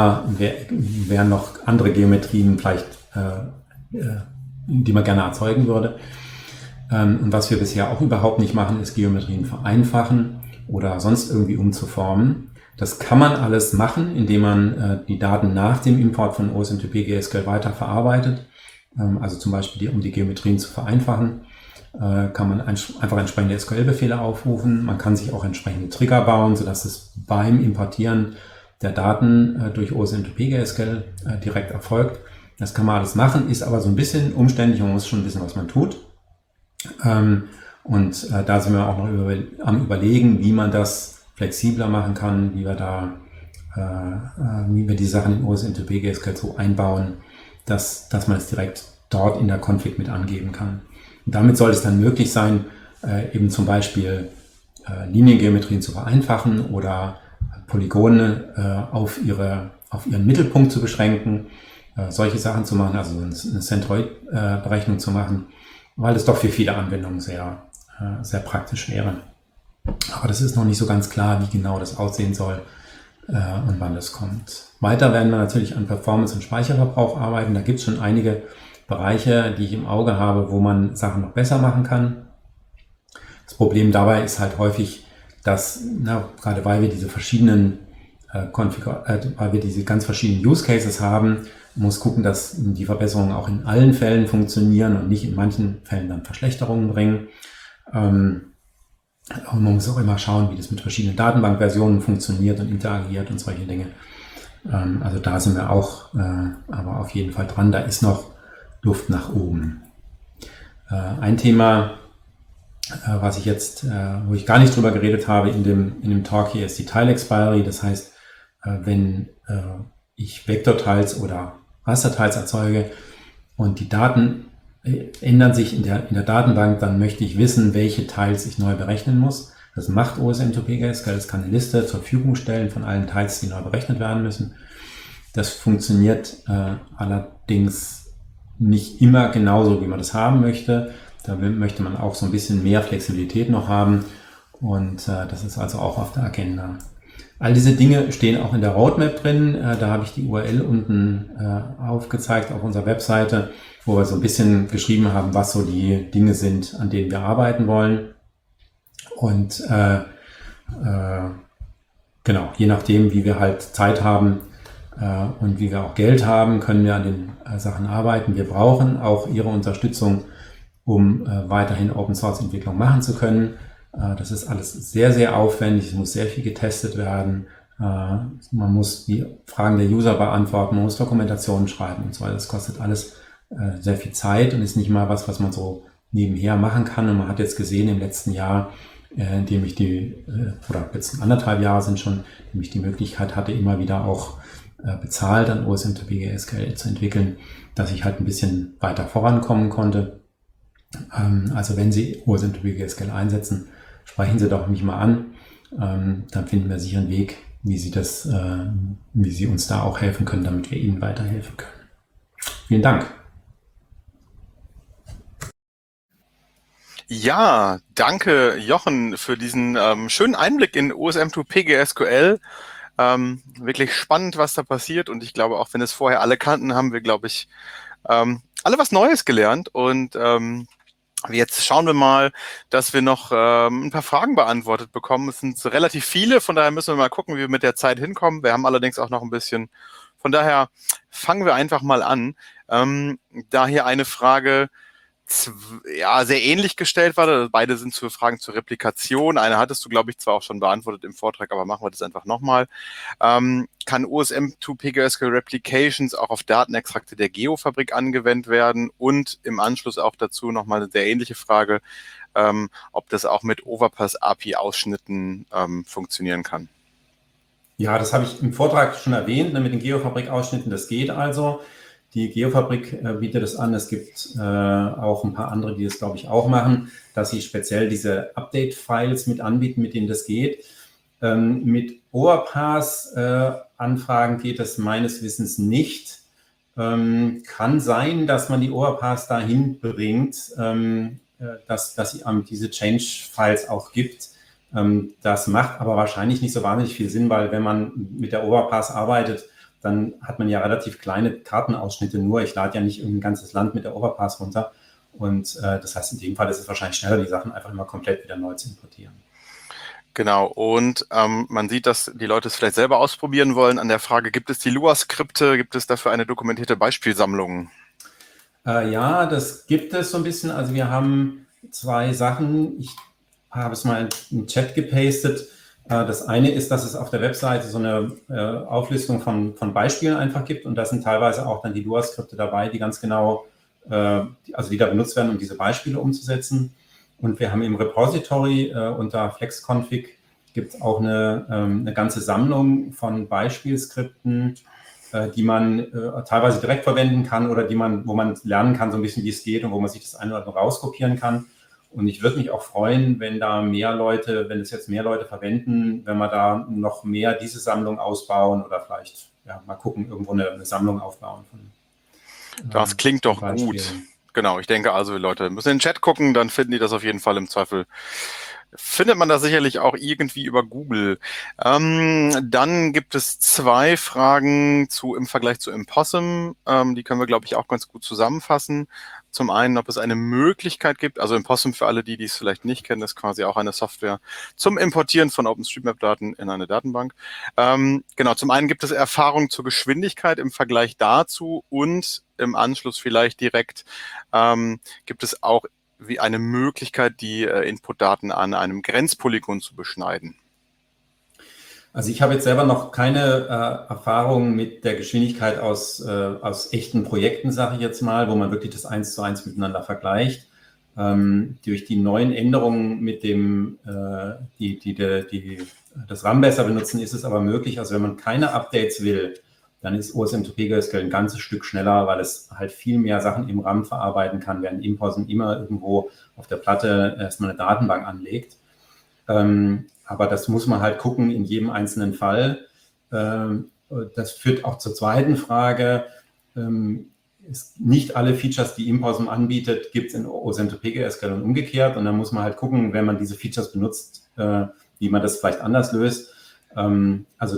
Speaker 1: andere Geometrien vielleicht, die man gerne erzeugen würde. Und was wir bisher auch überhaupt nicht machen, ist Geometrien vereinfachen oder sonst irgendwie umzuformen. Das kann man alles machen, indem man die Daten nach dem Import von OSM-to-PGSQL weiterverarbeitet. Also zum Beispiel, um die Geometrien zu vereinfachen, kann man einfach entsprechende SQL-Befehle aufrufen. Man kann sich auch entsprechende Trigger bauen, sodass es beim Importieren der Daten durch OSM-to-PGSQL direkt erfolgt. Das kann man alles machen, ist aber so ein bisschen umständlich und man muss schon wissen, was man tut. Da sind wir auch noch am Überlegen, wie man das flexibler machen kann, wie wir die Sachen in OSM-to-PGSQL so einbauen, dass man es direkt dort in der Config mit angeben kann. Und damit soll es dann möglich sein, eben zum Beispiel Liniengeometrien zu vereinfachen oder Polygone auf ihren Mittelpunkt zu beschränken, solche Sachen zu machen, also eine Centroid-Berechnung zu machen, weil es doch für viele Anwendungen sehr, sehr praktisch wäre. Aber das ist noch nicht so ganz klar, wie genau das aussehen soll und wann das kommt. Weiter werden wir natürlich an Performance und Speicherverbrauch arbeiten. Da gibt es schon einige Bereiche, die ich im Auge habe, wo man Sachen noch besser machen kann. Das Problem dabei ist halt häufig, dass, gerade weil wir diese weil wir diese ganz verschiedenen Use Cases haben, muss gucken, dass die Verbesserungen auch in allen Fällen funktionieren und nicht in manchen Fällen dann Verschlechterungen bringen. Und man muss auch immer schauen, wie das mit verschiedenen Datenbankversionen funktioniert und interagiert und solche Dinge. Also da sind wir auch aber auf jeden Fall dran. Da ist noch Luft nach oben. Ein Thema, wo ich gar nicht drüber geredet habe in dem Talk hier, ist die Tile-Expiry. Das heißt, wenn ich Vektortiles oder Rastertiles erzeuge und die Daten ändern sich in der Datenbank, dann möchte ich wissen, welche Tiles ich neu berechnen muss. Das macht OSM-to-PGSQL. Es kann eine Liste zur Verfügung stellen von allen Tiles, die neu berechnet werden müssen. Das funktioniert allerdings nicht immer genauso, wie man das haben möchte. Da möchte man auch so ein bisschen mehr Flexibilität noch haben und das ist also auch auf der Agenda. All diese Dinge stehen auch in der Roadmap drin. Da habe ich die URL unten aufgezeigt auf unserer Webseite, wo wir so ein bisschen geschrieben haben, was so die Dinge sind, an denen wir arbeiten wollen. Und genau, je nachdem, wie wir halt Zeit haben und wie wir auch Geld haben, können wir an den Sachen arbeiten. Wir brauchen auch Ihre Unterstützung, um weiterhin Open-Source-Entwicklung machen zu können. Das ist alles sehr, sehr aufwendig. Es muss sehr viel getestet werden. Man muss die Fragen der User beantworten. Man muss Dokumentationen schreiben und so weiter. Das kostet alles sehr viel Zeit und ist nicht mal was man so nebenher machen kann. Und man hat jetzt gesehen im letzten Jahr, in dem ich oder jetzt 1,5 Jahre sind schon, in dem ich die Möglichkeit hatte, immer wieder auch bezahlt an OSM-to-PGSQL zu entwickeln, dass ich halt ein bisschen weiter vorankommen konnte. Also wenn Sie OSM-to-PGSQL einsetzen, sprechen Sie doch mich mal an. Dann finden wir sicher einen Weg, wie Sie uns da auch helfen können, damit wir Ihnen weiterhelfen können. Vielen Dank.
Speaker 2: Ja, danke Jochen für diesen schönen Einblick in OSM-to-PGSQL. Wirklich spannend, was da passiert und ich glaube, auch wenn es vorher alle kannten, haben wir, glaube ich, alle was Neues gelernt und jetzt schauen wir mal, dass wir noch ein paar Fragen beantwortet bekommen. Es sind so relativ viele, von daher müssen wir mal gucken, wie wir mit der Zeit hinkommen. Wir haben allerdings auch noch ein bisschen. Von daher fangen wir einfach mal an. Da hier eine Frage sehr ähnlich gestellt war. Beide sind Fragen zur Replikation. Eine hattest du, glaube ich, zwar auch schon beantwortet im Vortrag, aber machen wir das einfach nochmal. Kann OSM-to-PGSQL Replications auch auf Datenextrakte der Geofabrik angewendet werden? Und im Anschluss auch dazu nochmal eine sehr ähnliche Frage, ob das auch mit Overpass-API-Ausschnitten funktionieren kann.
Speaker 1: Ja, das habe ich im Vortrag schon erwähnt, mit den Geofabrik-Ausschnitten. Das geht also. Die Geofabrik bietet es an. Es gibt auch ein paar andere, die das, glaube ich, auch machen, dass sie speziell diese Update-Files mit anbieten, mit denen das geht. Mit Overpass-Anfragen geht das meines Wissens nicht. Kann sein, dass man die Overpass dahin bringt, dass sie diese Change-Files auch gibt. Das macht aber wahrscheinlich nicht so wahnsinnig viel Sinn, weil wenn man mit der Overpass arbeitet, dann hat man ja relativ kleine Kartenausschnitte nur. Ich lade ja nicht irgendein ganzes Land mit der Overpass runter. Und das heißt, in dem Fall ist es wahrscheinlich schneller, die Sachen einfach immer komplett wieder neu zu importieren.
Speaker 2: Genau, und man sieht, dass die Leute es vielleicht selber ausprobieren wollen. An der Frage, gibt es die Lua-Skripte, gibt es dafür eine dokumentierte Beispielsammlung?
Speaker 1: Ja, das gibt es so ein bisschen. Also wir haben 2 Sachen. Ich habe es mal in den Chat gepastet. Das eine ist, dass es auf der Webseite so eine Auflistung von Beispielen einfach gibt. Und da sind teilweise auch dann die Lua-Skripte dabei, die ganz genau, also die da benutzt werden, um diese Beispiele umzusetzen. Und wir haben im Repository unter FlexConfig gibt es auch eine ganze Sammlung von Beispielskripten, die man teilweise direkt verwenden kann oder wo man lernen kann, so ein bisschen, wie es geht und wo man sich das eine oder andere rauskopieren kann. Und ich würde mich auch freuen, wenn es jetzt mehr Leute verwenden, wenn wir da noch mehr diese Sammlung ausbauen oder vielleicht mal gucken, irgendwo eine Sammlung aufbauen.
Speaker 2: Das klingt doch gut. Genau, ich denke also, Leute müssen in den Chat gucken, dann finden die das auf jeden Fall im Zweifel. Findet man das sicherlich auch irgendwie über Google. Dann gibt es 2 Fragen im Vergleich zu Impossum. Die können wir, glaube ich, auch ganz gut zusammenfassen. Zum einen, ob es eine Möglichkeit gibt, also Impossum für alle, die es vielleicht nicht kennen, ist quasi auch eine Software zum Importieren von OpenStreetMap-Daten in eine Datenbank. Genau, zum einen gibt es Erfahrung zur Geschwindigkeit im Vergleich dazu und im Anschluss vielleicht direkt gibt es auch wie eine Möglichkeit, die Inputdaten an einem Grenzpolygon zu beschneiden.
Speaker 1: Also ich habe jetzt selber noch keine Erfahrung mit der Geschwindigkeit aus echten Projekten, sage ich jetzt mal, wo man wirklich das 1:1 miteinander vergleicht. Durch die neuen Änderungen mit dem, die das RAM besser benutzen, ist es aber möglich. Also wenn man keine Updates will, dann ist OSM2PGSQL ein ganzes Stück schneller, weil es halt viel mehr Sachen im RAM verarbeiten kann, während Impossum immer irgendwo auf der Platte erstmal eine Datenbank anlegt. Aber das muss man halt gucken in jedem einzelnen Fall. Das führt auch zur zweiten Frage. Nicht alle Features, die Impossum anbietet, gibt es in OSM2PGSQL und umgekehrt. Und dann muss man halt gucken, wenn man diese Features benutzt, wie man das vielleicht anders löst. Also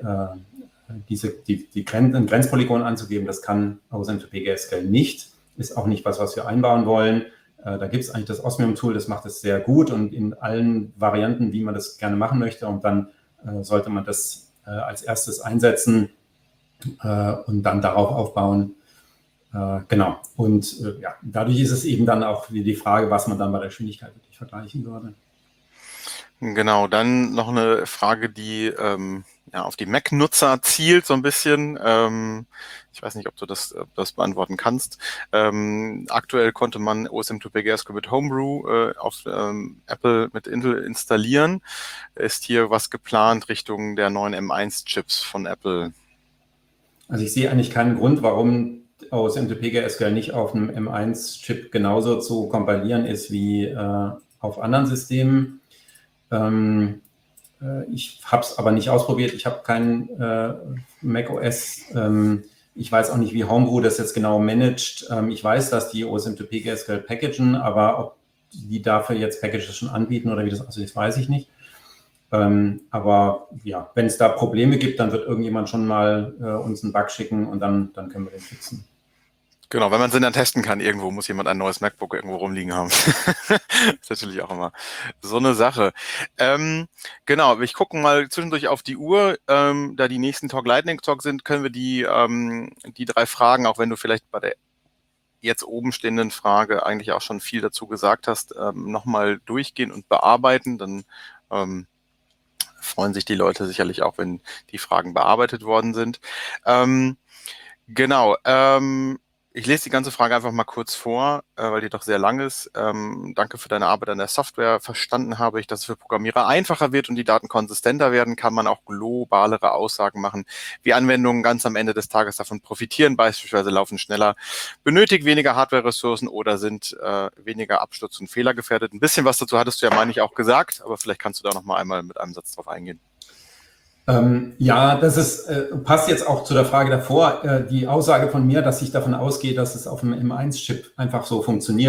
Speaker 1: ein Grenzpolygon anzugeben, das kann OSM2PGSQL nicht. Ist auch nicht was wir einbauen wollen. Da gibt es eigentlich das Osmium-Tool, das macht es sehr gut und in allen Varianten, wie man das gerne machen möchte. Und dann sollte man das als erstes einsetzen und dann darauf aufbauen. Genau. Und dadurch ist es eben dann auch die Frage, was man dann bei der Geschwindigkeit wirklich vergleichen würde.
Speaker 2: Genau, dann noch eine Frage, die auf die Mac-Nutzer zielt so ein bisschen. Ich weiß nicht, ob du das beantworten kannst. Aktuell konnte man OSM2PGSQL mit Homebrew auf Apple mit Intel installieren. Ist hier was geplant Richtung der neuen M1-Chips von Apple?
Speaker 1: Also ich sehe eigentlich keinen Grund, warum OSM2PGSQL nicht auf einem M1-Chip genauso zu kompilieren ist wie auf anderen Systemen. Ich habe es aber nicht ausprobiert. Ich habe keinen macOS. Ich weiß auch nicht, wie Homebrew das jetzt genau managt. Ich weiß, dass die OSM2PGSQL packagen, aber ob die dafür jetzt Packages schon anbieten oder wie das aussieht, weiß ich nicht. Aber ja, wenn es da Probleme gibt, dann wird irgendjemand schon mal uns einen Bug schicken und dann können wir den fixen.
Speaker 2: Genau, wenn man sie dann testen kann, irgendwo muss jemand ein neues MacBook irgendwo rumliegen haben. Ist natürlich auch immer so eine Sache. Genau, ich gucke mal zwischendurch auf die Uhr. Da die nächsten Talk Lightning Talk sind, können wir die 3 Fragen, auch wenn du vielleicht bei der jetzt oben stehenden Frage eigentlich auch schon viel dazu gesagt hast, nochmal durchgehen und bearbeiten. Dann freuen sich die Leute sicherlich auch, wenn die Fragen bearbeitet worden sind. Genau, ich lese die ganze Frage einfach mal kurz vor, weil die doch sehr lang ist. Danke für deine Arbeit an der Software. Verstanden habe ich, dass es für Programmierer einfacher wird und die Daten konsistenter werden, kann man auch globalere Aussagen machen, wie Anwendungen ganz am Ende des Tages davon profitieren, beispielsweise laufen schneller, benötigt weniger Hardware-Ressourcen oder sind weniger Absturz- und Fehlergefährdet. Ein bisschen was dazu hattest du ja, meine ich, auch gesagt, aber vielleicht kannst du da noch mal einmal mit einem Satz drauf eingehen.
Speaker 1: Ja, das passt jetzt auch zu der Frage davor. Die Aussage von mir, dass ich davon ausgehe, dass es auf dem M1-Chip einfach so funktioniert,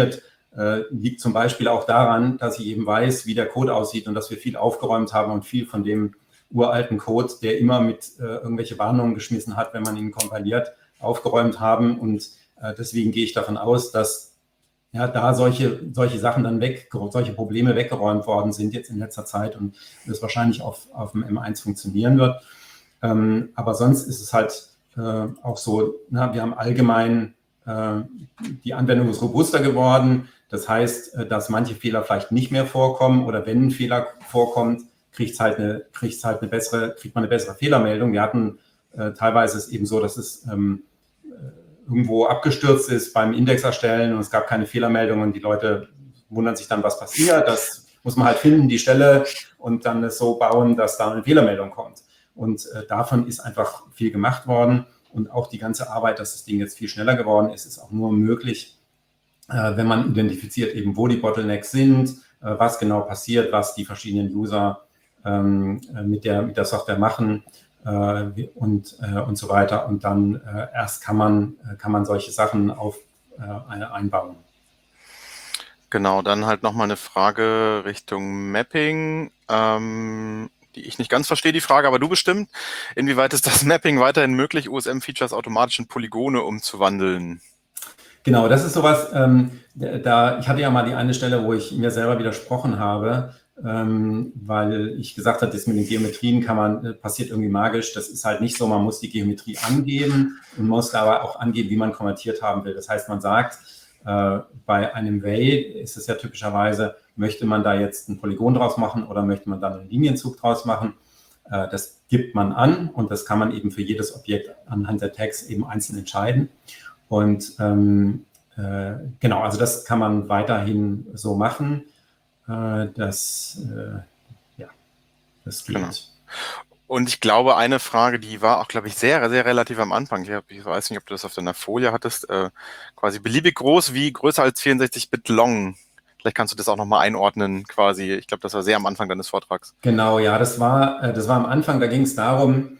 Speaker 1: liegt zum Beispiel auch daran, dass ich eben weiß, wie der Code aussieht und dass wir viel aufgeräumt haben und viel von dem uralten Code, der immer mit irgendwelche Warnungen geschmissen hat, wenn man ihn kompiliert, aufgeräumt haben. Und deswegen gehe ich davon aus, dass da solche Sachen dann solche Probleme weggeräumt worden sind jetzt in letzter Zeit und das wahrscheinlich auf dem M1 funktionieren wird. Aber sonst ist es halt auch so, wir haben allgemein, die Anwendung ist robuster geworden. Das heißt, dass manche Fehler vielleicht nicht mehr vorkommen oder wenn ein Fehler vorkommt, kriegt man eine bessere Fehlermeldung. Wir hatten teilweise ist eben so, dass es irgendwo abgestürzt ist beim Index erstellen und es gab keine Fehlermeldung und die Leute wundern sich dann, was passiert. Das muss man halt finden, die Stelle, und dann es so bauen, dass da eine Fehlermeldung kommt. Und davon ist einfach viel gemacht worden und auch die ganze Arbeit, dass das Ding jetzt viel schneller geworden ist, ist auch nur möglich, wenn man identifiziert eben, wo die Bottlenecks sind, was genau passiert, was die verschiedenen User mit der Software machen und so weiter. Und dann erst kann man solche Sachen einbauen.
Speaker 2: Genau, dann halt nochmal eine Frage Richtung Mapping, die ich nicht ganz verstehe, die Frage, aber du bestimmt. Inwieweit ist das Mapping weiterhin möglich, OSM-Features automatisch in Polygone umzuwandeln?
Speaker 1: Genau, das ist sowas, ich hatte ja mal die eine Stelle, wo ich mir selber widersprochen habe, weil ich gesagt habe, das mit den Geometrien passiert irgendwie magisch. Das ist halt nicht so, man muss die Geometrie angeben und muss aber auch angeben, wie man konvertiert haben will. Das heißt, man sagt, bei einem Ray ist es ja typischerweise, möchte man da jetzt ein Polygon draus machen oder möchte man dann einen Linienzug draus machen? Das gibt man an und das kann man eben für jedes Objekt anhand der Tags eben einzeln entscheiden. Und genau, also das kann man weiterhin so machen. Das geht.
Speaker 2: Genau. Und ich glaube, eine Frage, die war auch, glaube ich, sehr, sehr relativ am Anfang. Ich weiß nicht, ob du das auf deiner Folie hattest. Quasi beliebig groß wie größer als 64-Bit long. Vielleicht kannst du das auch nochmal einordnen, quasi. Ich glaube, das war sehr am Anfang deines Vortrags.
Speaker 1: Genau, ja, das war am Anfang. Da ging es darum,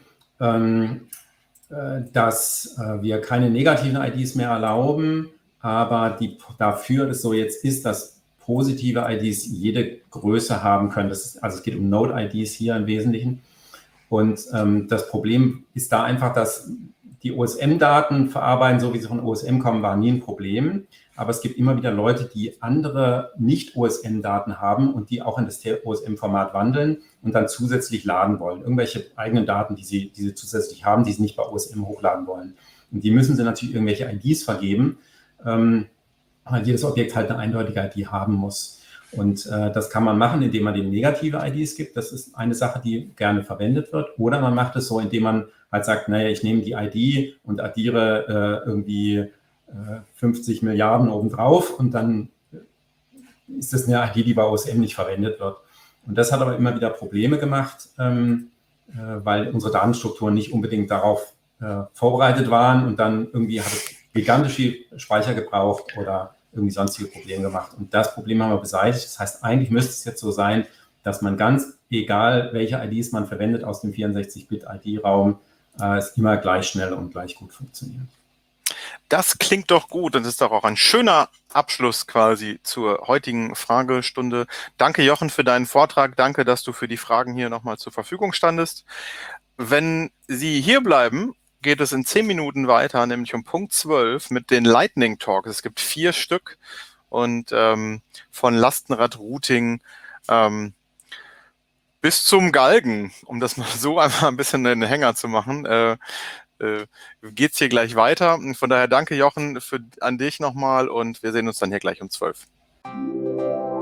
Speaker 1: dass wir keine negativen IDs mehr erlauben, aber dafür es so jetzt ist, dass positive IDs jede Größe haben können. Also es geht um Node-IDs hier im Wesentlichen. Und das Problem ist da einfach, dass die OSM-Daten verarbeiten, so wie sie von OSM kommen, war nie ein Problem. Aber es gibt immer wieder Leute, die andere Nicht-OSM-Daten haben und die auch in das OSM-Format wandeln und dann zusätzlich laden wollen. Irgendwelche eigenen Daten, die sie zusätzlich haben, die sie nicht bei OSM hochladen wollen. Und die müssen sie natürlich irgendwelche IDs vergeben, weil jedes Objekt halt eine eindeutige ID haben muss. Und das kann man machen, indem man dem negative IDs gibt. Das ist eine Sache, die gerne verwendet wird. Oder man macht es so, indem man halt sagt, naja, ich nehme die ID und addiere irgendwie 50 Milliarden obendrauf und dann ist das eine ID, die bei OSM nicht verwendet wird. Und das hat aber immer wieder Probleme gemacht, weil unsere Datenstrukturen nicht unbedingt darauf vorbereitet waren und dann irgendwie hat es gigantische Speicher gebraucht oder irgendwie sonstige Probleme gemacht. Und das Problem haben wir beseitigt. Das heißt, eigentlich müsste es jetzt so sein, dass man ganz egal, welche IDs man verwendet aus dem 64-Bit-ID-Raum, es immer gleich schnell und gleich gut funktioniert.
Speaker 2: Das klingt doch gut und ist doch auch ein schöner Abschluss quasi zur heutigen Fragestunde. Danke, Jochen, für deinen Vortrag. Danke, dass du für die Fragen hier nochmal zur Verfügung standest. Wenn Sie hier bleiben, geht es in 10 Minuten weiter, nämlich um Punkt 12 mit den Lightning Talks. Es gibt 4 Stück und von Lastenrad-Routing bis zum Galgen, um das mal so einfach ein bisschen einen Hänger zu machen, geht es hier gleich weiter. Von daher danke, Jochen, an dich nochmal und wir sehen uns dann hier gleich um 12.